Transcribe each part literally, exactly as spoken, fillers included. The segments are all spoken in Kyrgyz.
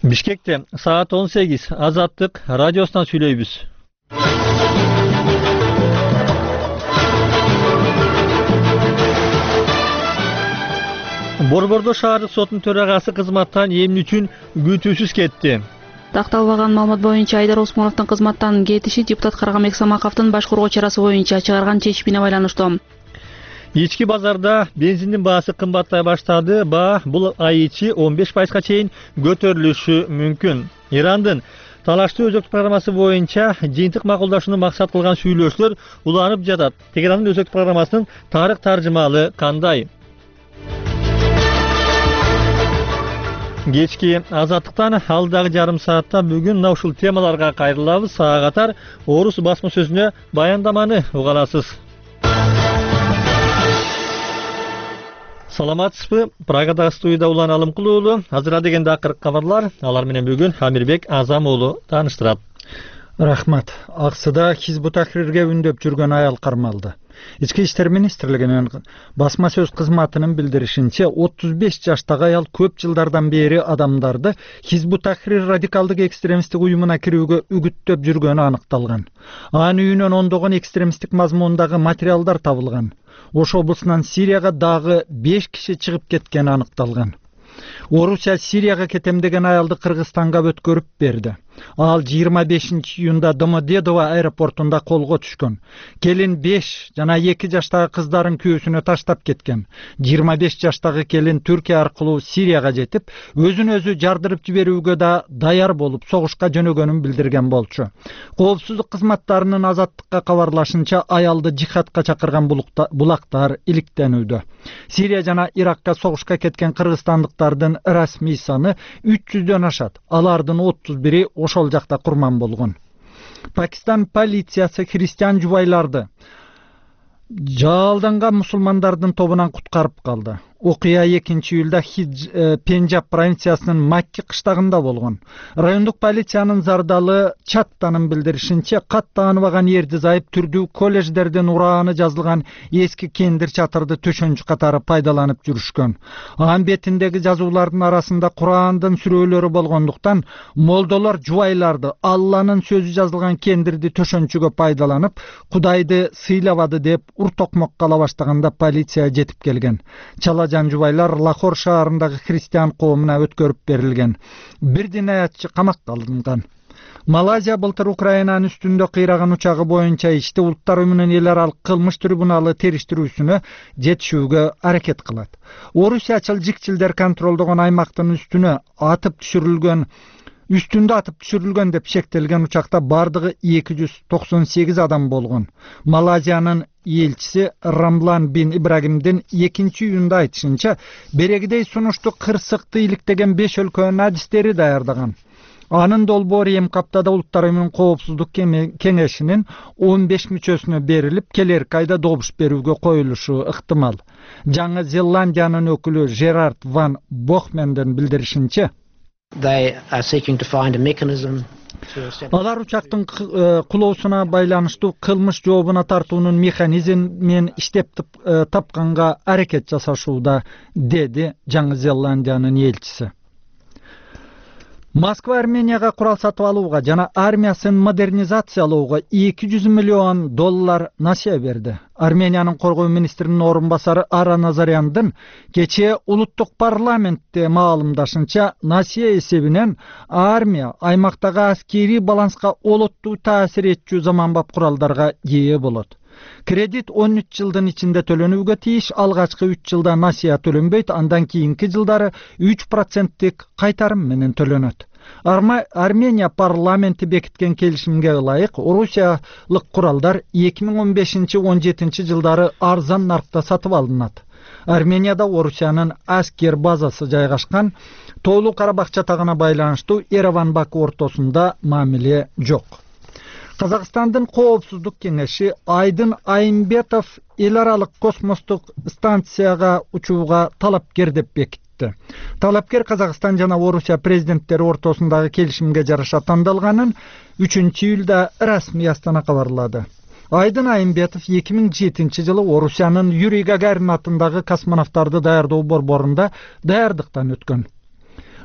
Бишкекте saat on sekiz Azatlık Radyosu'ndan söyleyibиз. Борбордо шаардык соттун төрагасы кызматтан эмне үчүн күтүүсүз кетти? Такталбаган маалымат боюнча Айдар Осмоновдун кызматтан кетиши депутат Каргамек Самаковдун башкаруу чарасы боюнча чыгарган чечимине байланыштуу. Ички базарда бензиндин баасы кымбаттай баштады. Баа бул ай ичи он беш пайызга чейин көтөрүлүшү мүмкүн. Ирандын талаштуу өзөктүк программасы боюнча жыйынтык макулдашууну максат кылган сүйлөшүүлөр уланып жатат. Тегерандын өзөктүк программасынын тарых таржымалы кандай? Кечки Азаттыктан алдагы жарым саатта бүгүн мына ушул темаларга кайрылабыз. Сага катар Орус басма сөзүнө баяндаманы уга аласыз. Саламатсызбы? Прагадагы студияда Улан Алымкул уулу. Азыр дегенде акыркы кабарлар. Алар менен бүгүн Амирбек Азам уулу тааныштырат. Рахмат. Аксыда Хизбут Тахрирге үндөп жүргөн аял кармалды. Ички иштер министрлигинин басма сөз кызматынын билдиришинче отуз беш жаштагы аял көп жылдардан бери адамдарды Хизбут Тахрир радикалдык экстремисттик уюмуна кирүүгө үгүттөп жүргөнү аныкталган. Анын үйүнөн ондогон экстремисттик мазмундагы материалдар табылган. Ош облусунан Сирияга дагы беш киши чыгып кеткени аныкталган. Орусия Сирияга кетем деген аялды Кыргызстанга өткөрүп берди. Ал жыйырма бешинчи июнда Домодедово аэропортунда колго түшкөн. Келин беш жана эки жаштагы кыздарын күйөөсүнө таштап кеткен. жыйырма беш жаштагы келин Түркия аркылуу Сирияга жетип, өзүн өзү жардырып жиберүүгө да даяр болуп, согушка жөнөгөнүн билдирген болчу. Коопсуздук кызматтарынын Азаттыкка кабарлашынча, аялды жихадка чакырган булактар иликтенүүдө. Сирия жана Иракка согушка кеткен кыргызстандыктардын расмий саны үч жүздөн ашат. Алардын отуз бири ошол жакта курман болгон. Пакистан полициясы христиан жубайларды жалданган мусулмандардын тобунан куткарып калды. Окуя экинчи июлда Пенджаб провинциясынын Макки кыштагында болгон. Райондук полициянын Зардалы Чаттанын билдиришинче, кат тааныбаган эрди зайып түрдүү колледждердин урааны жазылган эски кендир чатырды төшөнчү катары пайдаланып жүрүшкөн. Анын бетиндеги жазуулардын арасында Курандын сүрөлөрү болгондуктан, молдолор жубайларды Алланын сөзү жазылган кендирди төшөнчүгө пайдаланып, Кудайды сыйлабады деп ур-токмок кала баштаганда полиция жетип келген. Чала жубайлар Лахор шаарындагы христиан коомуна өткөрүп берилген. Бир динаятчы камакка алынган. Малайзия былтыр Украинанын үстүндө кыйраган учагы боюнча ишти Улуттар уюмунун эл аралык кылмыш трибуналы териштирүүсүнө жетишүүгө аракет кылат. Орусиячыл жикчилдер контролдогон аймактын үстүнө атып түшүрүлгөн Үстүндө атып түшүрүлгөн деп шектелген учакта бардыгы эки жүз токсон сегиз адам болгон. Малайзиянын элчиси Рамлан бин Ибрагимдин экинчи июнда айтышынча, берегидей сунушту кырсыкты иликтеген беш өлкөнүн адистери даярдаган. Анын долбоору эми каптада Улуттар уюмунун коопсуздук кеңешинин он беш мүчөсүнө берилип, келерки айда добуш берүүгө коюлушу ыктымал. Жаңы Зеландиянын өкүлү Жерард ван Бохмендин билдиришинче, They are seeking to find a mechanism. Алар учактын кулоосуна байланыштуу кылмыш жообуна тартуунун механизмин иштеп тапканга аракет жасашууда, деди Жаңы Зеландиянын элчиси. Москва Арменияга курал сатып алууга жана армиясын модернизациялоого эки жүз миллион доллар насыя берди. Армениянын коргоо министринин орун басары Ара Назаряндын кечээ улуттук парламентте маалымдашынча, насыя эсебинен армия аймактагы аскерий баланска олоттуу таасир этчү заманбап куралдарга ээ болот. Кредит он үч жылдын ичинде төлөнүүгө тийиш, алгачкы үч жылда насыя төлөнбөйт, андан кийинки жылдары үч проценттик кайтарым менен төлөнөт. Армения парламенти бекиткен келишимге ылайык, Орусиялык куралдар эки миң он бешинчи он жетинчи жылдары арзан наркта сатып алынат. Арменияда Орусиянын аскер базасы жайгашкан. Тоолуу Карабак чатагына байланыштуу Ереван-Баку ортосунда мамиле жок. Казакстандын коопсуздук кеңеши Айдын Айымбетов эл аралык космостук станцияга учууга талапкер деп бекитти. Талапкер Казакстан жана Орусия президенттери ортосундагы келишимге жараша тандалганын үчүнчү июлда расмий Астана кабарлады. Айдын Айымбетов эки миң жетинчи жылы Орусиянын Юрий Гагарин атындагы космонавттарды даярдоо борборунда даярдыктан өткөн.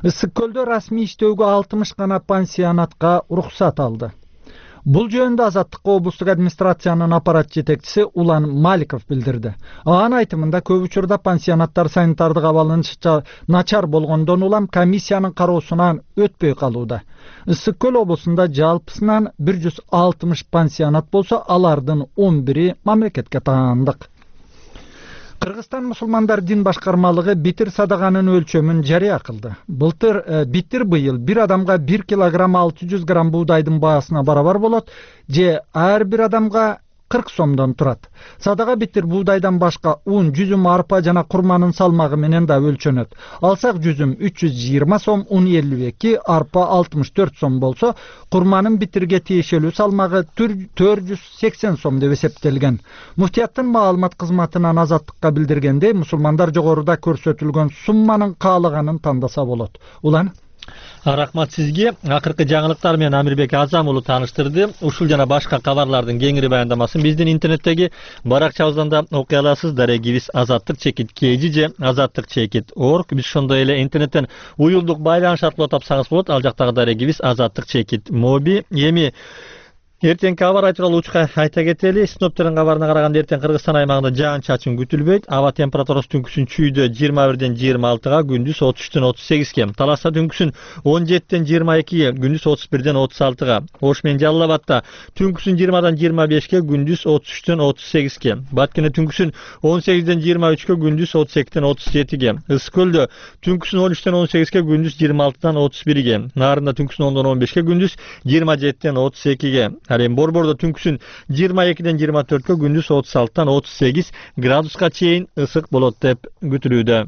Ысык көлдө расмий иштөөгө алтымыш гана пансионатка уруксат алды. Бул жөнүндө Азаттыкка облустук администрациянын аппарат жетекчиси Улан Маликов билдирди. Анын айтымында көп учурда пансионаттар санитардык абалын начар болгондон улам комиссиянын кароосунан өтпөй калууда. Ысык көл облусунда жалпысынан бир жүз алтымыш пансионат болсо, алардын он бири мамлекетке таандык. Кыргызстан мусулмандар дин башкармалыгы битир садаганын өлчөмүн жарыя кылды. Былтыр э, битир быйыл бир адамга бир килограмм алты жүз грамм буудайдын баасына барабар болот, же ар бир адамга кырк сомдон турат. Садага битир буудайдан башка ун, жүзүм, арпа жана курманын салмагы менен да өлчөнөт. Алсак жүзүм үч жүз жыйырма сом, ун элүү эки, арпа алтымыш төрт сом болсо, курманын битирге тиешелүү салмагы төрт жүз сексен сом деп эсептелген. Муфтияттын маалымат кызматынан Азаттыкка билдиргенде, мусулмандар жогоруда көрсөтүлгөн сумманын каалаганын тандаса болот. Улан Рахмат сизге. Акыркы жаңылыктар менен Амирбек Азам уулу тааныштырды. Ушул жана башка кабарлардын кеңири баяндамасын биздин интернеттеги баракчабыздан да окуй аласыз. Дарегибиз азаттык чекит кж же азаттык чекит орг. Биз ошондой эле интернеттен уюлдук байланыш аркылуу тапсаңыз болот. Ал жактагы дарегибиз азаттык чекит моби. Эми эртең кабар тууралуу учка айта кетели. Синоптиктердин кабарына караганда эртең Кыргызстан аймагында жаан чачын күтүлбөйт. Аба температурасы түнкүсүн чүйдө жыйырма бирден жыйырма алтыга, күндүз отуз үчтөн отуз сегизге. Таласта түнкүсүн он жетиден жыйырма экиге, күндүз отуз бирден отуз алтыга. Ош менен Жалал Абадта түнкүсүн жыйырмадан жыйырма бешке, күндүз отуз үчтөн отуз сегизге. Баткене түнкүсүн он сегизден жыйырма үчкө, күндүз отуз экиден отуз жетиге. Ысык көлдө түнкүсүн он үчтөн он сегизге, күндүз жыйырма алтыдан отуз бирге. Нарында түнкүсүн ондон он бешке, күндүз жыйырма жетиден отуз экиге. Ал эми Борбордо түнкүсүн жыйырма экиден жыйырма төрткө, күндүз отуз алтыдан отуз сегиз градуска чейин ысык болот деп күтүлүүдө.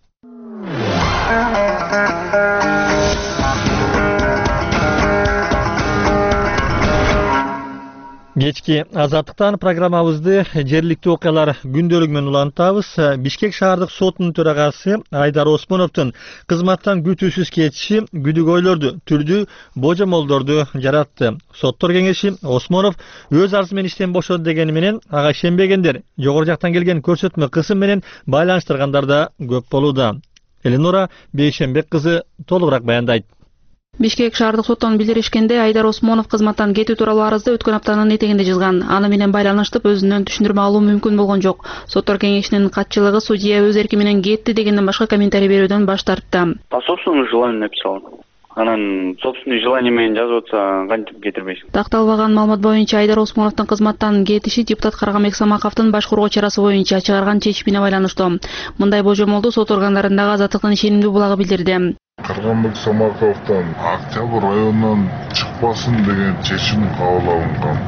Кечки азаттыктан программабызды жергиликтүү окуялар күндөлүгү менен улантабыз. Бишкек шаардык сотунун төрагасы Айдар Осмоновдун кызматтан күтүүсүз кетиши күдүгөйлөрдү, түрдүү божомолдорду жаратты. Соттор кеңеши Осмонов өз арызы менен иштен бошоду дегени менен ага ишенбегендер, жогору жактан келген көрсөтмө кысым менен байланыштыргандар да көп болууда. Эленора Бейшенбек кызы толугураак баяндайт. Бишкек шаардык соттон билдиришкенде, Айдар Осмонов кызматтан кетүү тууралуу арызды өткөн аптанын этегинде жазган. Аны менен байланыштып өзүнөн түшүндүрмө алуу мүмкүн болгон жок. Соттор кеңешинин катчылыгы судья өз эрки менен кетти дегенден башка комментарий берүүдөн баш тартты. По собственному желанию написал. Анан собственный желание менен жазып атса, кантип кетирбейсиң. Такталбаган маалымат боюнча Айдар Осмоновдун кызматтан кетиши депутат Каргамек Самаковдун башкаруу чарасы боюнча чыгарган чечимине байланыштуу. Мындай божомолду сот органдарындагы азаттыктын ишенимдүү булагы билдирди. Каргамек Самаковдон Октябрь районунан чыкпасын деген чечим кабыл алынган.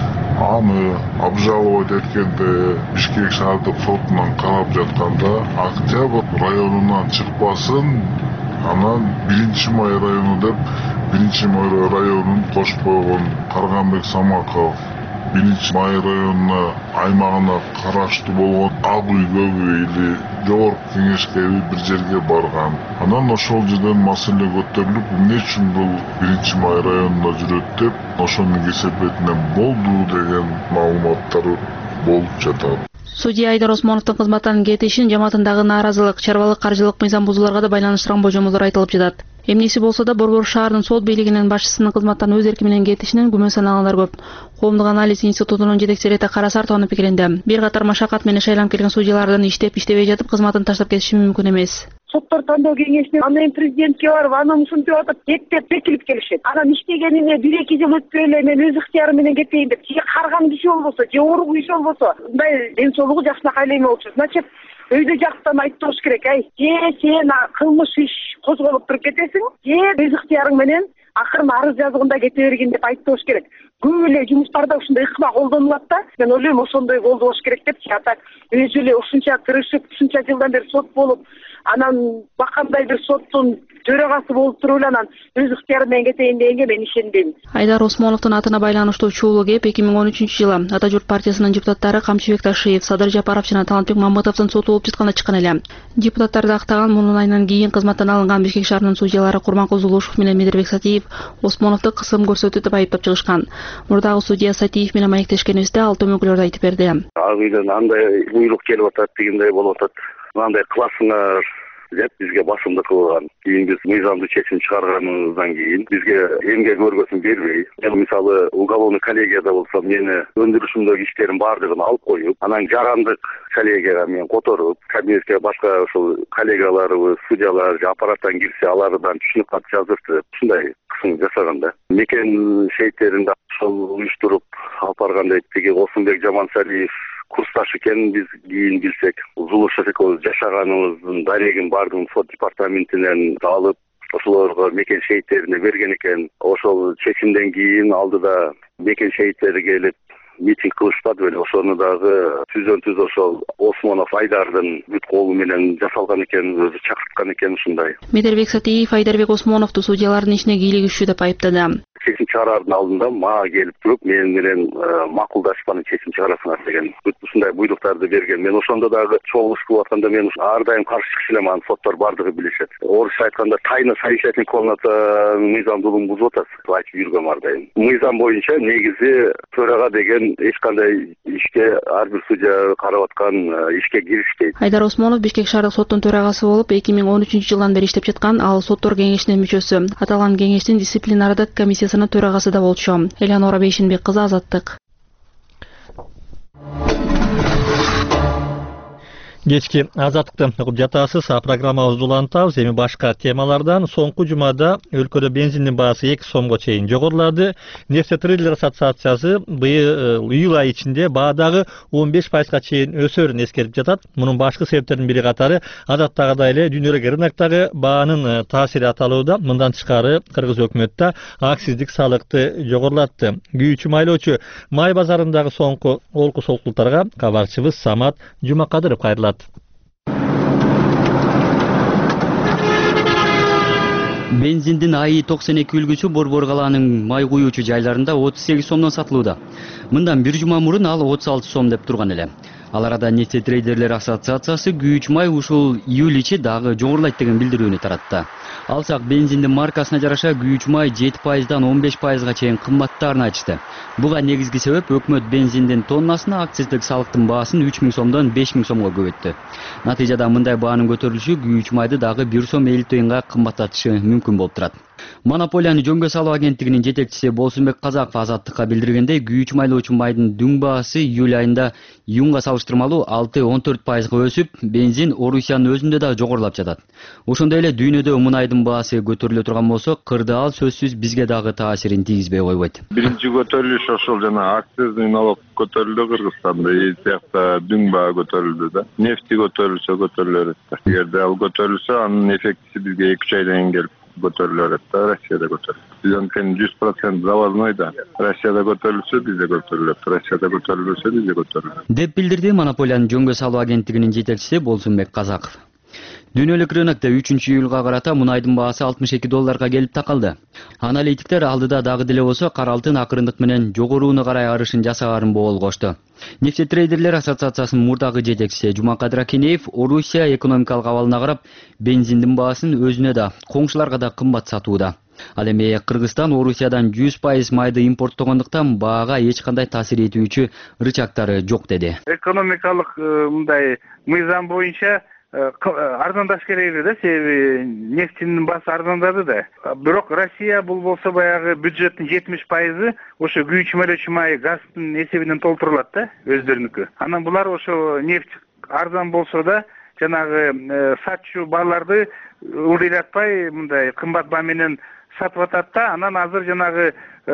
Аны обжаловать эткенде Бишкек шаардык сотунан карап жатканда Октябрь районунан чыкпасын, анан биринчи май району деп биринчи май районун кошуп койгон Каргамек Самаков биринчи май районуна аймагына караштуу болгон ак үйгө или жогорку кеңешке бир жерге барган. Анан ошол жерден маселе көтөрүлүп, эмне үчүн бул биринчи май районунда жүрөт деп, ошонун кесепетинен болду деген маалыматтар болуп жатат. Судья Айдар Осмоновдун кызматтан кетишин жамаатындагы нааразылык, чарбалык, каржылык мыйзам бузууларга да байланыштырган божомолдор айтылып жатат. Эмнеси болсо да Борбор шаардын сот бийлигинин башчысынын кызматтан өз эрки менен кетишинен күмөн санагандар көп. Коомдук анализ институтунун жетекчиси Рета Карасартованын пикиринде, бир катар машакат менен шайланып келген судьялардын иштеп иштебей жатып кызматын таштап кетиши мүмкүн эмес. Соттор тандоо кеңешине анан президентке барып анан ушинтип атып кеттеп бекилип келишет. Анан иштегенине бир эки жыл өтпөй эле мен өз ыктыярым менен кетейин деп, же карган киши болбосо, же оорук киши болбосо, мындай ден соолугу жакшынакай эле болчу. Значит, өйдө жактан айттырыш керек, ай, же сен кылмыш иш козголуп туруп кетесиң, же өз ыктыярың менен акырын арыз жазганда кете бергин деп айттырыш керек. Көп эле жумуштарда ушундай ыкма колдонулат да. Мен ойлойм ошондой болду болуш керек деп, ата өзү эле ушунча тырышып, ушунча жылдан бери сот болуп, анан бакандай бир соттун төрагасы болуп туруп эле анан өз ыктыяры менен кетейин дегенге мен ишенбейм. Айдар Осмоновдун атына байланыштуу чуулуу кеп эки миң он үчүнчү жылы Ата журт партиясынын депутаттары Камчыбек Ташиев, Садыр Жапаров жана Талантбек Мамытовдун соту болуп жатканда чыккан эле. Депутаттарды актаган мунун айынан кийин кызматтан алынган Бишкек шаарынын судьялары Курманкул Зулушев менен Медербек Сатиев Осмоновду кысым көрсөтүү деп айыптап чыгышкан. Мурдагы судья Сатиев менен маектешкенибизде ал төмөнкүлөрдү айтып берди. Ак үйдөн андай буйрук келип атат, дегендей болуп атат. Мындай кыласыңар, деп бизге басымдык кылган. Кийин биз мыйзамдуу чечим чыгарганыбыздан кийин бизге эмгек өргөсүн бербей, мен мисалы уголовный коллегияда болсом мени өндүрүшүмдөгү иштердин баардыгын алып коюп, анан жарандык коллегияга мен которуп, кабинетке башка ошол коллегаларыбыз, судьялар же аппараттан кирсе, алардан түшүнүк кат жаздыртып, ушундай кысым жасаганда. Мекен шейттерин да ошол уюштуруп алып барганда тиги Косумбек Жамансалиев курсташ экен, биз кийин билсек, Зулушев экөөбүз жашаганыбыздын дарегин баардыгын сот департаментинен алып, ошолорго мекен шейттерине берген экен. Ошол чечимден кийин алдыда мекен шейттери келип митинг кылышпады беле, ошону дагы түздөн түз ошол Осмонов Айдардын бүт колу менен жасалган экен, өзү чакырткан экен ушундай. Медербек Сатиев Айдарбек Осмоновду судьялардын ишине кийлигишүү деп айыптады. Чечим чыгаардын алдында мага келип туруп, менин менен макулдашпаны чечим чыгарасыңар деген бүт ушундай буйруктарды берген. Мен ошондо дагы чогулуш кылып атканда мен ар дайым каршы чыгыш элем, аны соттор бардыгы билишет. Орусча айтканда тайна совещательный комната мыйзамдуулугун бузуп атасыз, айтып жүргөм ар дайым. Мыйзам боюнча негизи төрага деген эч кандай ишке ар бир судья карап аткан ишке киришпейт. Айдар Осмонов Бишкек шаардык соттун төрагасы болуп эки миң он үчүнчү жылдан бери иштеп жаткан. Ал соттор кеңешинин мүчөсү. Аталган кеңештин дисциплинардык комиссиясынын төрагасы да болчу. Элеонора Бейшинбек кызы, Азаттык. Кечки азаттыкты угуп жатасыз. Программабызды улантабыз. Эми башка темалардан. Соңку жумада өлкөдө бензиндин баасы эки сомго чейин жогорулады. Нефтетрейдерлер ассоциациясы быйыл июль айы ичинде баадагы он беш пайызга чейин өсөрүн эскерип жатат. Мунун башкы себептеринин бири катары адаттагыдай эле дүйнөлүк рыноктогу баанын таасири аталууда. Мындан тышкары Кыргыз өкмөтү акциздик салыкты жогорулатты. Күйүүчү майлоочу май базарындагы соңку олку солкултарга кабарчыбыз Самат Жумакадыров кайрылат. Бензиндин АИ токсон эки үлгүсү Борбор калаанын май куюучу жайларында отуз сегиз сомдон сатылууда. Мындан бир жума мурун ал отуз алты сом деп турган эле. Ал арада Нефтетрейдерлер ассоциациясы күйүүчү май ушул июль ичи дагы жогорулайт деген билдирүүнү таратты. Алсак бензиндин маркасына жараша күйүүчү май жети пайыздан он беш пайызга чейин кымбаттаарын айтышты. Буга негизги себеп өкмөт бензиндин тоннасына акциздик салыктын баасын үч миң сомдон беш миң сомго көбөттү. Натыйжада мындай баанын көтөрүлүшү күйүүчү майды дагы бир сом элүү тыйынга кымбаттатышы мүмкүн болуп турат. Монополияны жөнгө салуу агенттигинин жетекчиси Болсунбек Казаков Азаттыкка билдиргендей, күйүүчү майлоочу майдын дүң баасы июль айында июнга салыштырмалуу алты он төрт пайызга өсүп, бензин Орусиянын өзүндө да жогорулап жатат. Ошондой эле дүйнөдө мунайдын баасы көтөрүлө турган болсо, кырды ал сөзсүз бизге дагы таасирин тийгизбей койбойт. Биринчи көтөрүлүш ошол жана акциздик налог көтөрүлдү Кыргызстанда, и сыякта дүң баа көтөрүлдү да. Нефти көтөрүлсө көтөрүлөр да. Эгерде ал көтөрүлсө, анын эффектиси бизге эки үч айдан кийин келип көтөрүлөр да, Россияда көтөрүлөт. Биз анткени жүз процент завозной да. Россияда көтөрүлсө, бизде көтөрүлөт. Россияда көтөрүлбөсө, бизде көтөрүлөт. Деп билдирди Монополиянын жөнгө салуу агенттигинин жетекчиси Болсунбек Казаков. Дүйнөлүк рынокто үчүнчү июлга карата мунайдын баасы алтымыш эки долларга келип такалды. Аналитиктер алдыда дагы деле болсо кара алтын акырындык менен жогорууну карай арышын жасаарын боолгошту. Нефтетрейдерлер ассоциациясынын мурдагы жетекчиси Жумакадыр Акинеев Орусия экономикалык абалына карап бензиндин баасын өзүнө да, коңшуларга да кымбат сатууда. Ал эми Кыргызстан Орусиядан жүз пайыз майды импорттогондуктан баага эч кандай таасир этүүчү рычагтары жок деди. Экономикалык мындай мыйзам боюнча арзандаш керек эле да, себеби нефтинин баасы арзандады да. Бирок Россия бул болсо баягы бюджеттин жетимиш пайызы ошо күйүүчү майлоочу май газдын эсебинен толтурулат да, өздөрүнүкү. Анан булар ошо нефть арзан болсо да, жанагы сатчу бааларды ылдыйлатпай мындай кымбат баа менен сатып атат да. Анан азыр жанагы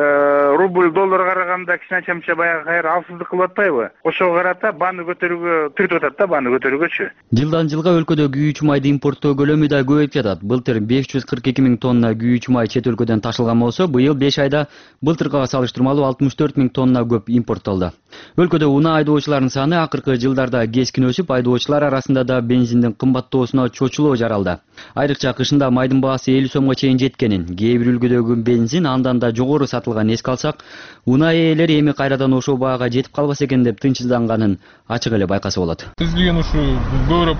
рубль долларга караганда кичине чамча баягы кайра алсыздык кылып атпайбы? Ошого карата бааны көтөрүүгө түртүп атат да, бааны көтөрүүгөчү. Жылдан жылга өлкөдө күйүүчү майды импорттоо көлөмү да көбөйүп жатат. Былтыр беш жүз кырк эки миң тонна күйүүчү май чет өлкөдөн ташылган болсо, быйыл беш айда былтыркыга салыштырмалуу алтымыш төрт миң тонна көп импорттолду. Өлкөдө унаа айдоочулардын саны акыркы жылдарда кескин өсүп, айдоочулар арасында да бензиндин кымбаттоосуна чочулоо жаралды. Айрыкча кышында майдын баасы элүү сомго чейин жеткенин, кээ бир үлгүдөгү бензин андан да жогору сатылган эске алсак, унаа ээлери эми кайрадан ошол баага жетип калбаса экен деп тынчсызданганын ачык эле байкаса болот. Биз деген ушу көбүрөөк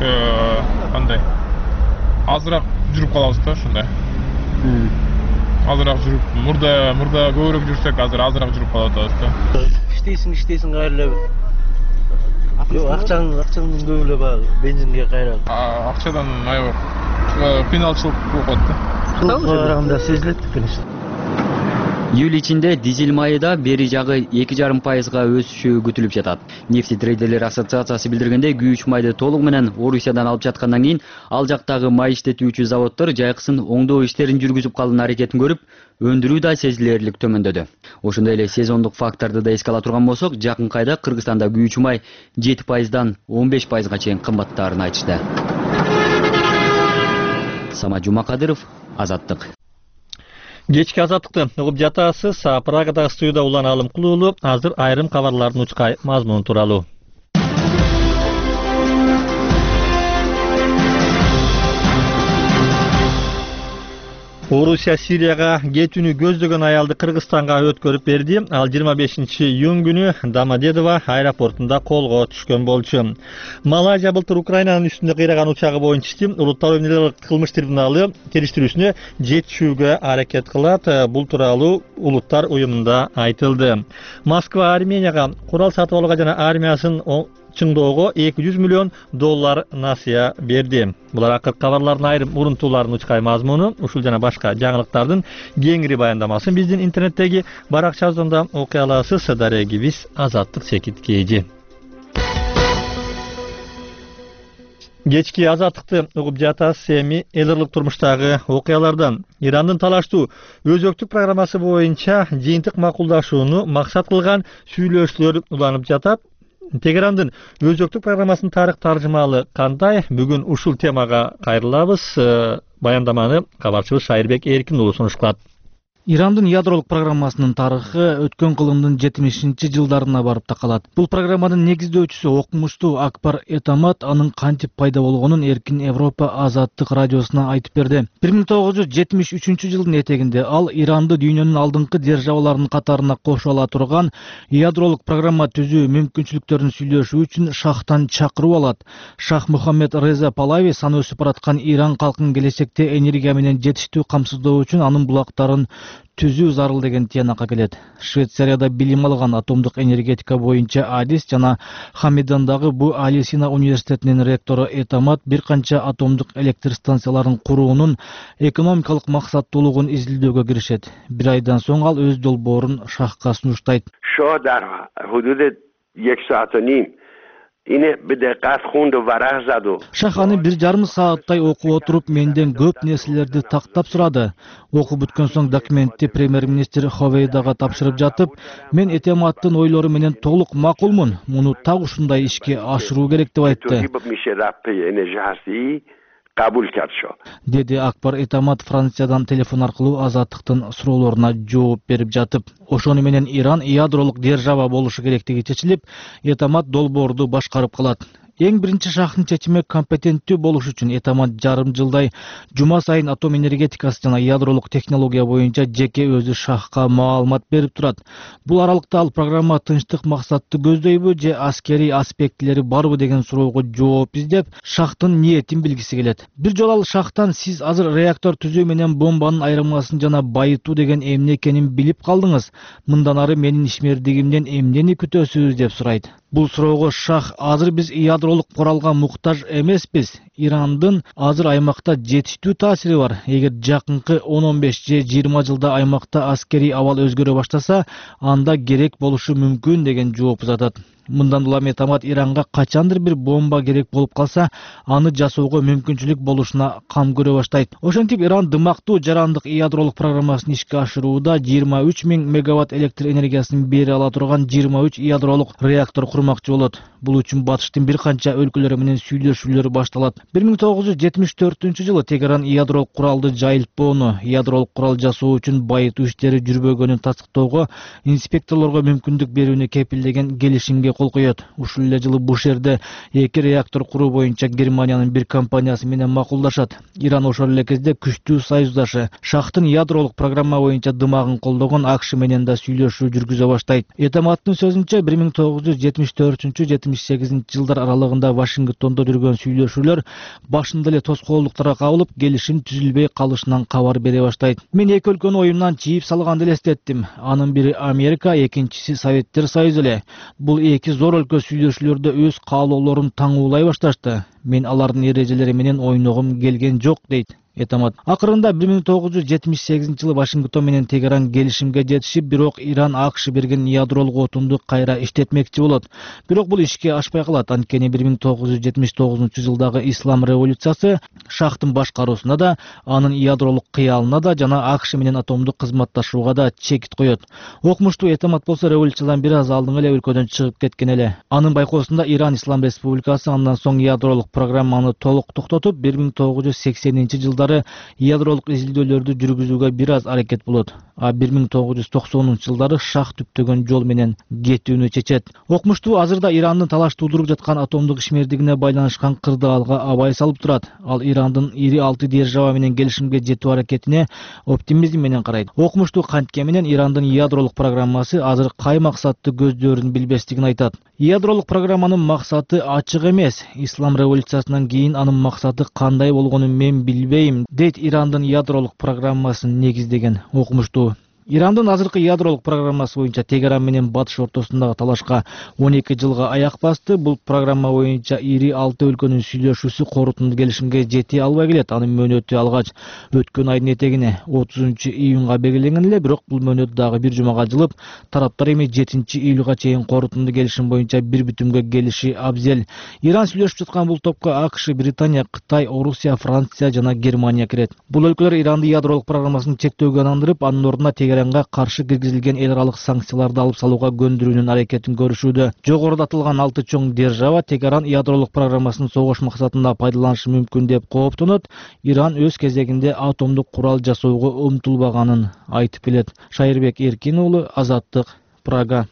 кандай азыраак жүрүп калабыз да, ушундай. Азыраак жүрүп, мурда мурда көбүрөөк жүрсөк, азыр азыраак жүрүп калып атабыз да. Иштейсиң, иштейсиң кайрылып Жок, акчанын акчанын көп эле баягы бензинге кайра. Акчадан аябай кыйналчылык болуп калат да. Жылга караганда сезилет, конечно. Июль ичинде дизель майы да бери жагы эки жарым пайызга өсүшү күтүлүп жатат. Нефти трейдерлер ассоциациясы билдиргендей, күйүүч майды толугу менен Орусиядан алып жаткандан кийин ал жактагы май иштетүүчү заводдор жайкысын оңдоо иштерин жүргүзүп калуунун аракетин көрүп, өндүрүү да сезилерлик төмөндөдү. Ошондой эле сезондук факторду да эске ала турган болсок, жакынкы айда Кыргызстанда күйүүчү май жети пайыздан он беш пайызга чейин кымбаттаарын айтышты. Самат Жумакадыров, Азаттык. Кечки азаттыкты угуп жатасыз. Прагадагы студияда Улан Алымкулуу. Азыр айрым кабарлардын учкай мазмуну тууралуу. Орусия Сирияга кетүүнү көздөгөн аялды Кыргызстанга өткөрүп берди. Ал жыйырма бешинчи июнь күнү Домодедово аэропортунда колго түшкөн болчу. Малайзия былтыр Украинанын үстүндө кыйраган учагы боюнча Улуттар Уюмдары кылмыш трибуналы териштирүүсүнө жетишүүгө аракет кылат. Бул тууралуу Улуттар Уюмунда айтылды. Москва Арменияга курал сатып алууга жана армиясын чыңдоого эки жүз миллион доллар насыя берди. Булар акыркы кабарлардын айрым урунтууларынын учкай мазмуну. Ушул жана башка жаңылыктардын кеңири баяндамасын биздин интернеттеги баракчабызда окуй аласыз. Дарегибиз Азаттык Секит Кээжи. Кечки азаттыкты угуп жатасыз. Эми эл ырлык турмуштагы окуялардан. Ирандын талаштуу өзөктүк программасы боюнча жыйынтык макулдашууну максат кылган сүйлөшүүлөр уланып жатат. Тегерандын өзөктүк программасынын тарых таржымалы кандай? Бүгүн ушул темага кайрылабыз. Баяндаманы кабарчыбыз Шайырбек Эркин уулу сунуш кылат. Ирандын ядролук программасынын тарыхы өткөн кылымдын жетимишинчи жылдарына барып такалат. Бул программанын негиздөөчүсү окумуштуу Акбар Этамат анын кантип пайда болгонун Эркин Европа азаттык радиосуна айтып берди. бир миң тогуз жүз жетимиш үчүнчү жылдын этегинде ал Иранды дүйнөнүн алдыңкы державаларынын катарына кошо ала турган ядролук программа түзүү мүмкүнчүлүктөрүн сүйлөшүү үчүн шахтан чакырып алат. Шах Мухаммед Реза Палави саны өсүп бараткан Иран калкын келечекте энергия менен жетиштүү камсыздоо үчүн анын булактарын түзүү зарыл деген тыянакка келет. Швейцарияда билим алган атомдук энергетика боюнча адис жана Хамидандагы Бу Алисина университетинин ректору Этамат бир канча атомдук электр станцияларын куруунун экономикалык максаттуулугун изилдөөгө киришет. Бир айдан соң ал өз долбоорун шахка сунуштайт. Шо дар худуд эки саат ним Ine bir dikkat hundu varaq zadu. Шах аны бир жарым сааттай окуп отуруп менден көп нерселерди тактап сурады. Окуп бүткөн соң документти премьер-министр Ховейдага тапшырып жатып, мен Этематтын ойлору менен толук макулмун. Муну так ушундай ишке ашыруу керек деп айтты. Kabul karşı. Dedi Akbar Etamat Fransиядан телефон аркылуу азаттыктын суроолоруна жооп берип жатып. Ошону менен Иран ядролук держава болушу керектиги чечилип, Этамат долбоорду башкарып калат. Эң биринчи шахтын чечими компетенттүү болуш үчүн Этамат жарым жылдай жума сайын атом энергетикасы жана ядролук технология боюнча жеке өзү шахка маалымат берип турат. Бул аралыкта ал программа тынчтык максатты көздөйбү же аскерий аспектилери барбы деген суроого жооп издеп, шахтын ниетин билгиси келет. Бир жолу ал шахтан сиз азыр реактор түзүү менен бомбанын айырмасын жана байытуу деген эмне экенин билип калдыңыз. Мындан ары менин ишмердигимден эмнени күтөсүз деп сурайт. Бул суроого шах азыр биз ядролук куралга муктаж эмеспиз. Ирандын азыр аймакта жетиштүү таасири бар. Эгер жакынкы он он беш же жыйырма жылда аймакта аскерий абал өзгөрө баштаса, анда керек болушу мүмкүн деген жооп узатат. Мындан улам Этамат Иранга качандыр бир бомба керек болуп калса, аны жасоого мүмкүнчүлүк болушуна кам көрө баштайт. Ошентип Иран дымактуу жарандык ядролук программасын ишке ашырууда жыйырма үч миң мегаватт электр энергиясын бере ала турган жыйырма үч ядролук реактор курмакчы болот. Бул үчүн Батыштын бир канча өлкөлөрү менен сүйлөшүүлөр башталат. бир миң тогуз жүз жетимиш төртүнчү жылы Тегеран ядролук куралды жайылтпоону, ядролук курал жасоо үчүн байытуу иштери жүрбөгөнүн тастыктоого, инспекторлорго мүмкүндүк берүүнү кепилдеген келишимге кол коёт. Ушул эле жылы Бушерде эки реактор куруу боюнча Германиянын бир компаниясы менен макулдашат. Иран ошол эле кезде күчтүү союздашы, шахтын ядролук программа боюнча дымагын колдогон АКШ менен да сүйлөшүү жүргүзө баштайт. Этаматтын сөзүнчө бир миң тогуз жүз жетимиш төртүнчү жетимиш сегизинчи жылдар аралыгында Вашингтондо жүргөн сүйлөшүүлөр башында эле тоскоолдуктарга кабылып, келишим түзүлбөй калышынан кабар бере баштайт. Мен эки өлкөнү оюмдан чийип салганды элестеттим. Анын бири Америка, экинчиси Советтер Союзу эле. Бул эки эки зор өлкө сүйлөшүүлөрдө өз каалоолорун таңуулай башташты. Мен алардын эрежелери менен ойногум келген жок, дейт Этамат. Акырында бир миң тогуз жүз жетимиш сегизинчи жылы Вашингтон менен Тегеран келишимге жетишип, бирок Иран АКШ берген ядролук отунду кайра иштетмекчи болот. Бирок бул ишке ашпай калат. Анткени бир миң тогуз жүз жетимиш тогузунчу жылдагы ислам революциясы Шахтын башкаруусуна да, анын ядролук кыялына да жана АКШ менен атомдук кызматташууга да чекит коет. Окумуштуу Этамат болсо революциядан бир аз алдын эле өлкөдөн чыгып кеткен эле. Анын байкоосунда Иран Ислам Республикасы андан соң ядролук программаны толук токтотуп, бир миң тогуз жүз сексенинчи жылдары ядролук изилдөөлөрдү жүргүзүүгө бир аз аракет болот. А бир миң тогуз жүз токсонунчу жылдары шах түптөгөн жол менен кетүүнү чечет. Окумуштуу азырда Ирандын талаш туудуруп жаткан атомдук ишмердигине байланышкан кырдаалга абай салып турат. Ал Ирандын ири алты держава менен келишимге жетүү аракетине оптимизм менен карайт. Окумуштуу кантке менен Ирандын ядролук программасы азыр кай максатты көздөрүн билбестигин айтат. Ядролук программанын максаты ачык эмес. Ислам революциясынан кийин анын максаты кандай болгонун мен билбейм, дейт Ирандын ядролук программасын негиздеген окумуштуу. Ирандын азыркы ядролук программасы боюнча Тегеран менен Батыш ортосундагы талашка он эки жылга аяк басты. Бул программа боюнча ири алты өлкөнүн сүйлөшүүсү корутунду келишимге жете албай келет. Анын мөөнөтү алгач өткөн айдын этегине отузунчу июнга белгиленген эле, бирок бул мөөнөт дагы бир жумага жылып, тараптар эми жетинчи июлга чейин корутунду келишим боюнча бир бүтүмгө келиши абзел. Иран сүйлөшүп жаткан бул топко АКШ, Британия, Кытай, Орусия, Франция жана Германия кирет. Бул өлкөлөр Иранды ядролук программасын чектөөгө ынандырып, анын ордуна Тегеранга каршы киргизилген эл аралык санкцияларды алып салууга көндүрүүнүн аракетин көрүшүүдө. Жогоруда атылган алты чоң держава Тегеран ядролук программасын согуш максатында пайдаланышы мүмкүн деп кооптонот. Иран өз кезегинде атомдук курал жасоого умтулбаганын айтып келет. Шайырбек Эркин уулу, Азаттык, Прага.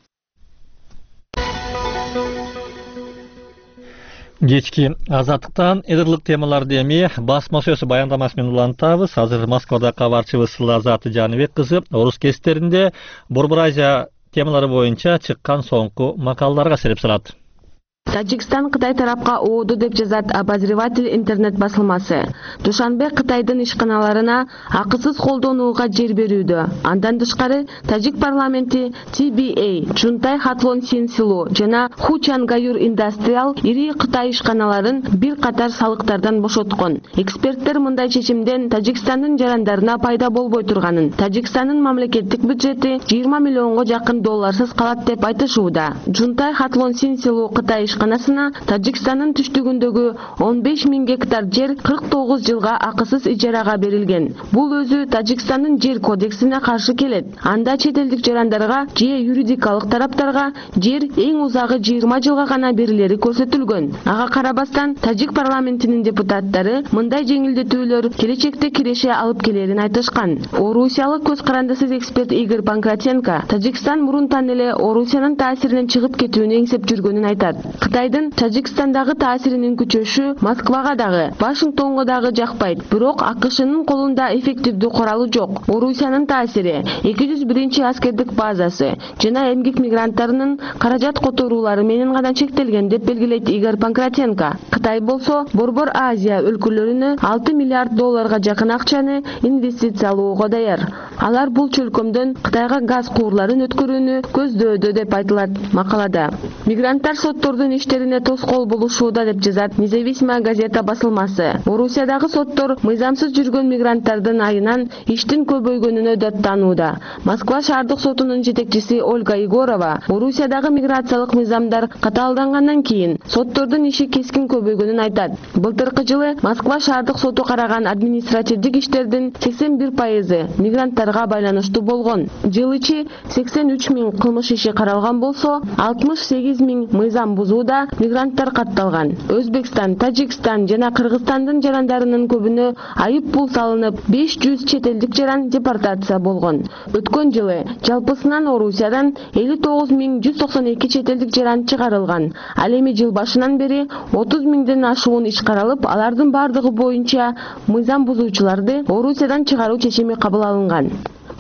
Кечки Азаттыктан эдерлик темаларды эми басма сөз баяндамасы менен улантабыз. Азыр Москвада кабарчыбыз Сыла Азаты Жаныбек кызы орус кестеринде Борбор Азия темалары боюнча чыккан соңку макалаларга сереп салат. Тажикстан Кытай тарапка ооду деп жазат обозреватель интернет басылмасы. Душанбе Кытайдын ишканаларына акысыз колдонууга жер берүүдө. Андан тышкары Тажик парламенти Ти Би Эй, Чунтай Хатлон Синсилу жана Хучангаюр Индастриал ири Кытай ишканаларын бир катар салыктардан бошоткон. Эксперттер мындай чечимден Тажикстандын жарандарына пайда болбой турганын, Тажикстандын мамлекеттик бюджети жыйырма миллионго жакын долларсыз калат деп айтышууда. Чунтай Хатлон Синсилу Кытай ишканасына Тажикстандын түштүгүндөгү он беш миң гектар жер кырк тогуз жылга акысыз ижарага берилген. Бул өзү Тажикстандын жер кодексине каршы келет. Анда чет элдик жарандарга же юридикалык тараптарга жер эң узагы жыйырма жылга гана берилери көрсөтүлгөн. Ага карабастан Тажик парламентинин депутаттары мындай жеңилдетүүлөр келечекте киреше алып келерин айтышкан. Орусиялык көз карандысыз эксперт Игорь Панкратенко Тажикстан мурунтан эле Орусиянын таасиринен чыгып кетүүнү эңсеп жүргөнүн айтат. Кытайдын Тажикстандагы таасиринин күчөшү Москвага дагы, Вашингтонго дагы жакпайт. Бирок АКШнын колунда эффективдүү куралы жок. Орусиянын таасири эки жүз биринчи аскердик базасы жана эмгек мигранттарынын каражат которуулары менен гана чектелген деп белгилейт Игорь Панкратенко. Кытай болсо Борбор Азия өлкөлөрүнө алты миллиард долларга жакын акчаны инвестициялоого даяр. Алар бул чөлкөмдөн Кытайга газ куурларын өткөрүүнү көздөөдө деп айтылат макалада. Мигранттар соттордун иштерине тоскоол болушууда деп жазат Независимая газета басылмасы. Орусиядагы соттор мыйзамсыз жүргөн мигранттардын айынан иштин көбөйгөнүнө даттанууда. Москва шаардык сотунун жетекчиси Ольга Егорова Орусиядагы миграциялык мыйзамдар катаалдангандан кийин соттордун иши кескин көбөйгөнүн айтат. Былтыркы жылы Москва шаардык соту караган административдик иштердин сексен бир пайызы мигранттарга байланыштуу болгон. Жыл ичи сексен үч миң кылмыш иши каралган болсо, алтымыш сегиз миң мыйзам бузууда мигранттар катталган. Өзбекстан, Тажикстан жана Кыргызстандын жарандарынын көбүнө айып пул салынып, беш жүз чет элдик жаран депортация болгон. Өткөн жылы жалпысынан Орусиядан элүү тогуз миң жүз токсон эки чет элдик жаран чыгарылган. Ал эми жыл башынан бери отуз миңден ашуун иш каралып, алардын бардыгы боюнча мыйзам бузуучуларды Орусиядан чыгаруу чечими кабыл алынган.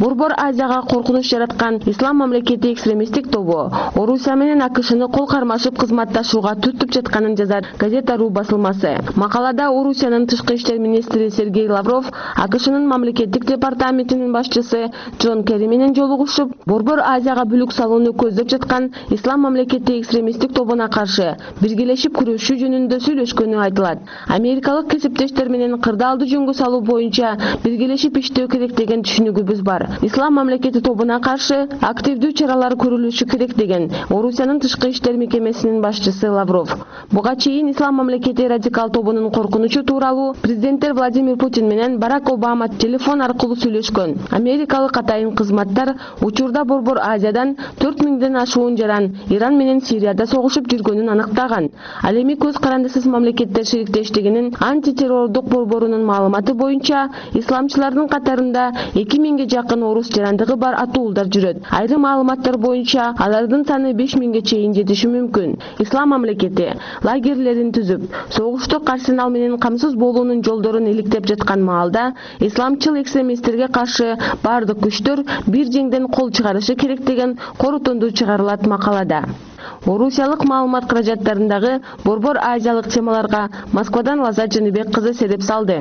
Борбор Азияга коркунуч жараткан Ислам мамлекети экстремисттик тобу Орусия менен АКШны кол кармашып кызматташууга түртүп жатканын жазат Газета.ру басылмасы. Макалада Орусиянын тышкы иштер министри Сергей Лавров АКШнын мамлекеттик департаментинин башчысы Джон Керри менен жолугушуп, Борбор Азияга бүлүк салууну көздөп жаткан Ислам мамлекети экстремисттик тобуна каршы биргелешип күрөшүү жөнүндө сүйлөшкөнү айтылат. Америкалык кесиптештер менен кырдаалды жөнгө салуу боюнча биргелешип иштөө керек деген түшүнүгүбүз бар. Ислам мамлекети тобуна каршы активдүү чаралар көрүлүшү керек деген Орусиянын тышкы иштер мекемесинин башчысы Лавров. Буга чейин Ислам мамлекети радикал тобунун коркунучу тууралуу президенттер Владимир Путин менен Барак Обама телефон аркылуу сүйлөшкөн. Америкалык атайын кызматтар учурда Борбор Азиядан төрт миңден ашуун жаран Иран менен Сирияда согушуп жүргөнүн аныктаган. Ал эми көз карандысыз мамлекеттер шериктештигинин антитеррордук борборунун маалыматы боюнча исламчылардын катарында эки миңге жакын орус жарандыгы бар атуулдар жүрөт. Айрым маалыматтар боюнча алардын саны беш миңге чейин жетиши мүмкүн. Ислам мамлекети лагерлерин түзүп, согуштук арсенал менен камсыз болуунун жолдорун иликтеп жаткан маалда исламчыл экстремисттерге каршы бардык күчтөр бир жеңден кол чыгарышы керек деген корутунду чыгарылат макалада. Орусиялык маалымат каражаттарындагы борбор азиялык темаларга Москвадан Лаза Жаныбек кызы сереп салды.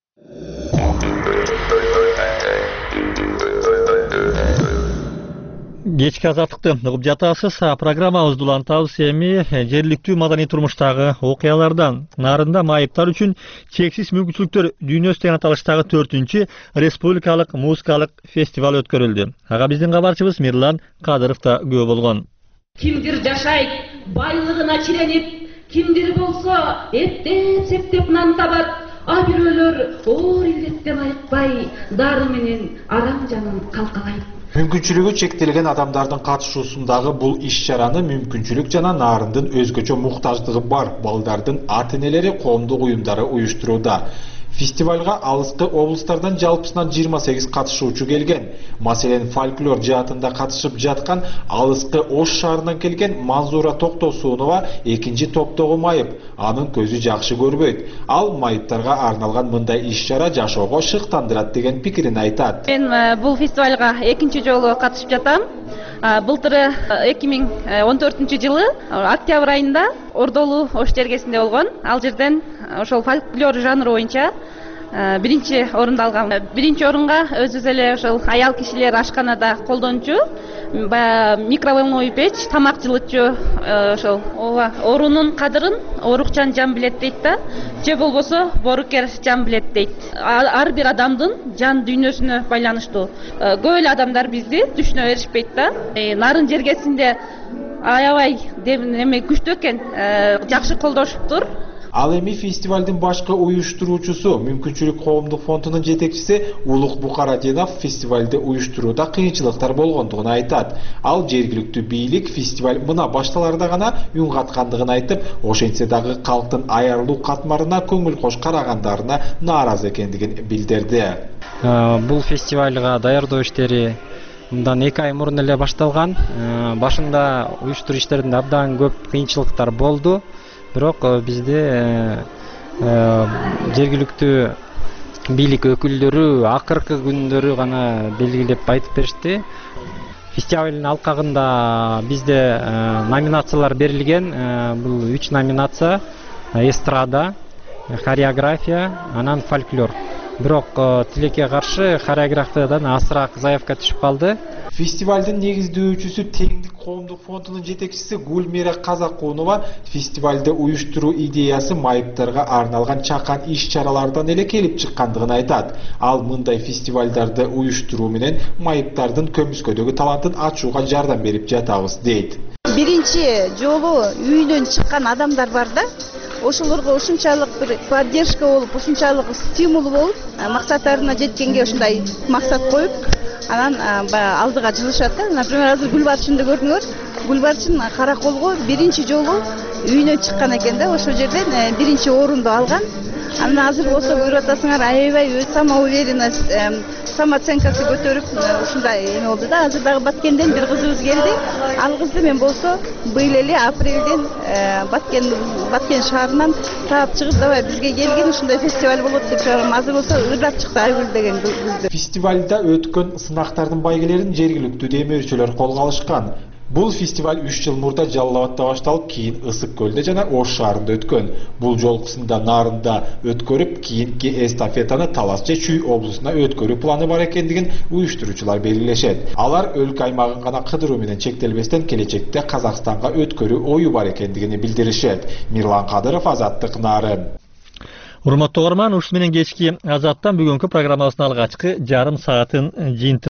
Кечки азаттыкты угуп жатасыз. Программабызды улантабыз. Эми жергиликтүү маданий турмуштагы окуялардан нарында майыптар үчүн чексиз мүмкүнчүлүктөр дүйнөсү деген аталыштагы төртүнчү республикалык музыкалык фестиваль өткөрүлдү. Ага биздин кабарчыбыз Мирлан Кадыров да күбө болгон. Кимдир жашайт байлыгына чиренип, кимдир болсо эптеп септеп нан табат, а бирөөлөр оор илдеттен айыкпай дары менен арам жанын калкалайт. Мүмкүнчүлүгү чектелген адамдардын катышуусундагы бул иш-чараны мүмкүнчүлүк жана нарындын өзгөчө муктаждыгы бар балдардын ата-энелери коомдук уюмдары уюштурууда. Фестивалга алыскы облустардан жалпысынан жыйырма сегиз катышуучу келген. Маселен, фольклор жаатында катышып жаткан алыскы Ош шаарынан келген Манзура Токтосунова экинчи топтогу майып. Анын көзү жакшы көрбөйт. Ал майыптарга арналган мындай иш-чара жашоого шыктандырат деген пикирин айтат. Мен бул фестивалга экинчи жолу катышып жатам. Былтыры эки миң он төртүнчү жылы октябрь айында Ордолуу Ош жергесинде болгон. Ал жерден ошол фольклор жанры боюнча биринчи орунду алгам. Биринчи орунга өзүбүз эле ошол аял кишилер ашканада колдончу микроволновый печ, тамак жылытчу ошол оорунун кадырын оорукчан жан билет дейт да, же болбосо боорукер жан билет дейт. Ар бир адамдын жан дүйнөсүнө байланыштуу. Көп эле адамдар бизди түшүнө беришпейт да. Нарын жергесинде аябай эме күчтүү экен, жакшы колдошуптур. Ал эми фестивалдын башкы уюштуруучусу, Мүмкүнчүлүк коомдук фондунун жетекчиси Улук Букарадинов фестивалды уюштурууда кыйынчылыктар болгондугун айтат. Ал жергиликтүү бийлик фестиваль мына башталарда гана үн каткандыгын айтып, ошентсе дагы калктын аярлуу катмарына көңүл кош карагандарына нааразы экендигин билдирди. Бул фестивалга даярдоо иштери мындан эки ай мурун эле башталган. Башында уюштуруу иштеринде абдан көп кыйынчылыктар болду. Бирок бизде жергиликтүү бийлик өкүлдөрү акыркы күндөрү гана белгилеп айтып беришти. Фестивалдын алкагында бизде номинациялар берилген. Бул үч номинация: эстрада, хореография, анан фольклор. Бирок тилекке каршы хореографиядан азыраак заявка түшүп калды. Фестивалдын негиздөөчүсү Теңдик коомдук фондунун жетекчиси Гүлмира Казакунова фестивалды уюштуруу идеясы майыптарга арналган чакан иш-чаралардан эле келип чыккандыгын айтат. Ал мындай фестивалдарды уюштуруу менен майыптардын көмүскөдөгү талантын ачууга жардам берип жатабыз дейт. Биринчи жолу үйүнөн чыккан адамдар бар да. Ошолорго ушунчалык бир поддержка болуп, ушунчалык стимул болуп, максаттарына жеткенге ушундай максат коюп, анан баягы алдыга жылышат да. Например, азыр Гүлбарчынды көрдүңөр. Гүлбарчын Караколго биринчи жолу үйүнөн чыккан экен да. Ошол жерден биринчи орунду алган. Анан азыр болсо көрүп атасыңар, аябай самоуверенность, самооценкасы көтөрүп ушундай эме болду да. Азыр дагы Баткенден бир кызыбыз келди. Ал кызды мен болсо быйыл эле апрелден Баткен Баткен шаарынан таап чыгып, давай бизге келгин, ушундай фестиваль болот деп чыгарам. Азыр болсо ырдап чыкты Айгүл деген кызды. Фестивальда өткөн сынактардын байгелерин жергиликтүү демирчилер колго алышкан. Бул фестиваль үч жыл мурда Жалал Абадта башталып, кийин Ысык көлдө жана Ош шаарында өткөн. Бул жолкусунда Нарында өткөрүп, кийинки эстафетаны Талас же Чүй облусуна өткөрүү планы бар экендигин уюштуруучулар белгилешет. Алар өлкө аймагын гана кыдыруу менен чектелбестен келечекте Казакстанга өткөрүү ою бар экендигин билдиришет. Мирлан Кадыров, Азаттык, Нарын. Урматтуу угарман, ушуну менен кечки Азаттан бүгүнкү программабыздын алгачкы жарым саатын жыйынтыгы